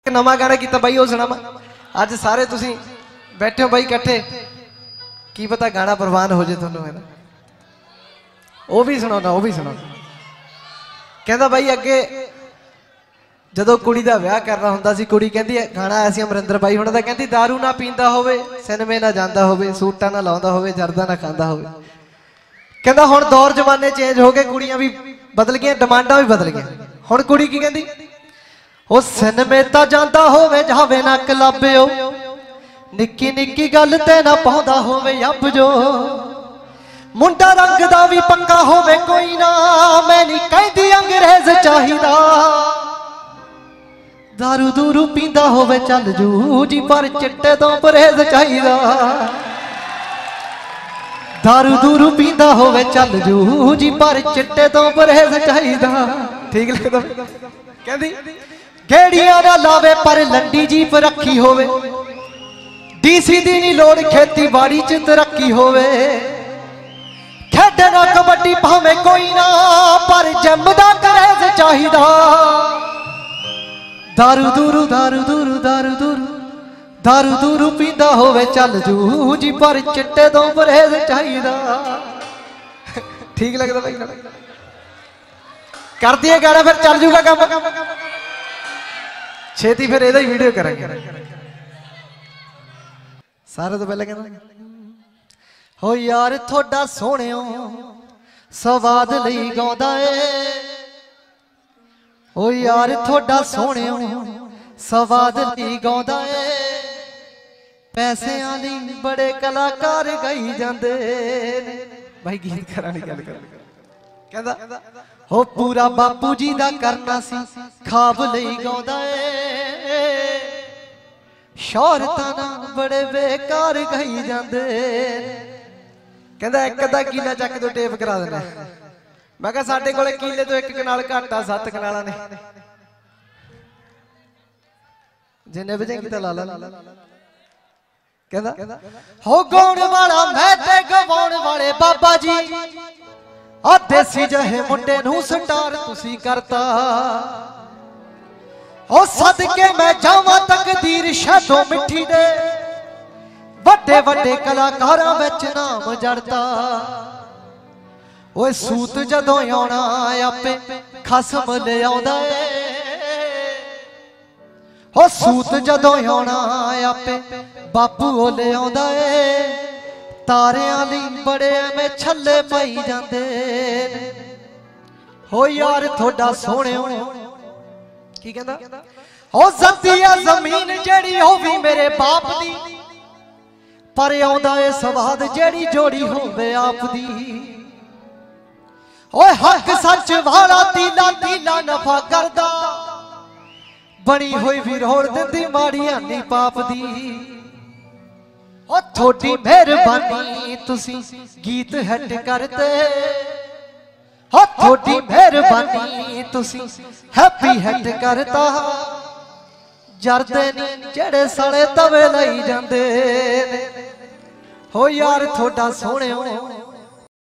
नवा गाना किया बई वो सुनावा अज सारे तुसी बैठे हो बई इकट्ठे की पता गाना प्रवान हो जाए थोनू है ना वो भी सुना कहता बई अगे जदों कुड़ी दा विआह करना हुंदा सी कुड़ी कहती गाना आया सी अमरिंदर बाई हुणां दा कहती दारू ना पींदा होवे सिनेमे ना जांदा होवे सूटा ना लाउंदा होवे जरदा ना खांदा होवे कहता हुण दौर जमाने चेंज हो गए कुड़ियां भी बदल गई डिमांडां भी बदल गई हुण कुड़ी की कहती ओ सिनेमे ता जांदा होवे जावे ना क्लब निक्की निक्की गल ते ना पाउंदा होवे अब जो मुंडा रंग दा भी पक्का होवे कोई ना मैं नहीं कहदी अंग्रेज चाहिदा दारू दूरू पींदा होवे चल जू जी पर चिट्टे तो परहेज चाहिदा दारू दूरू पींदा होवे चल जू जी पर चिट्टे तो परहेज चाहिदा ठीक लगदा कहदी गेड़ियां ना लावे पर लंडी जीप रखी होवे डीसी दी नहीं लोड़ खेती बाड़ी च तरक्की होवे खेडना कबड्डी भावे कोई ना पर जमदा करेज चाहिदा दारू दूरू दारू दूरू पींदा होवे चल जू जी पर चिट्टे तो परहेज चाहिदा ठीक लगदा भाई कर दिए गाना फिर चल जूगा काम छेती फिर एदा ही वीडियो करेंगे सारे तो पहले कहना हो यार थोड़ा सोहणियो स्वाद लई गाउंदा ए ओ यार थोड़ा सोहणियो स्वाद लई गाउंदा ए पैसिਆਂ ਲਈ बड़े कलाकार गाई जांदे ने भाई गीतकारां दी गल कर कहंदा हो पूरा बापू जी दा करना सी खाब लई गाउंदा ए शौहरतां नाल बड़े बेकार गाई जांदे कहंदा एक अद्धा कीला चक दो टेप करा देना मैं कहा साडे कोले कीले तो एक कनाल घट आ 7 कनालां ने जिन्ने बजे कीता ला ला कहंदा हो गाउण वाला मैं ते गवाउण वाले बाबा जी आ देसी जहे मुंडे नूं स्टार तुसी करता ओ सदके मैं जावां तकदीर शादों मिठी दे वड्डे वड्डे कलाकारां विच नाम जड़दा ओए सूत जदों आउणा आपे खसम ले आउंदा ए ओ सूत जदों आउणा आपे बापू ओ ले आउंदा ए तारियां लई बड़े एवें छल्ले पाई जांदे हो यार थोड़ा सोहणियो की कहंदा ओ ज़तिया ज़मीन जेड़ी होवी मेरे बाप दी पर आउंदा ए स्वाद जेड़ी जोड़ी होवे आप दी ओए हक सच वाला तीला तीला नफा करदा बनी होई भी रोड़ दिंदी माड़ियां नी पाप दी ओ थोड़ी मेहरबानी तुसी गीत हट करते हो थोड़ी मेहरबानी तुसी हैप्पी हट करता जरदे नी जेड़े साले तवे लई जांदे हो यार थोड़ा सोहणियो